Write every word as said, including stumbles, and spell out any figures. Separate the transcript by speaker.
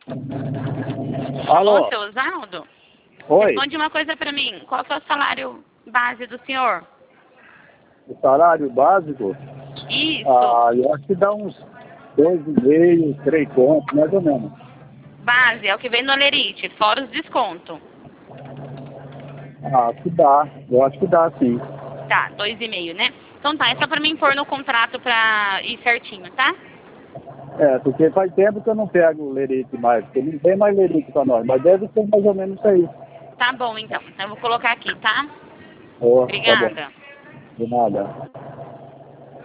Speaker 1: Alô?
Speaker 2: Ô, seu Osvaldo?
Speaker 1: Oi?
Speaker 2: Responde uma coisa pra mim. Qual que é o salário base do senhor?
Speaker 1: O salário básico?
Speaker 2: Isso.
Speaker 1: Ah, eu acho que dá uns dois e meio, três pontos, mais ou menos.
Speaker 2: Base, é o que vem no Olerite, fora os descontos.
Speaker 1: Ah, acho que dá. Eu acho que dá, sim.
Speaker 2: Tá, dois e meio, né? Então tá, é só pra mim pôr no contrato pra ir certinho, tá?
Speaker 1: É, porque faz tempo que eu não pego lerite mais, porque não tem mais lerite pra nós, mas deve ser mais ou menos isso aí.
Speaker 2: Tá bom, então. Então eu vou colocar aqui, tá?
Speaker 1: Oh, tá bom.
Speaker 2: Obrigada.
Speaker 1: De nada.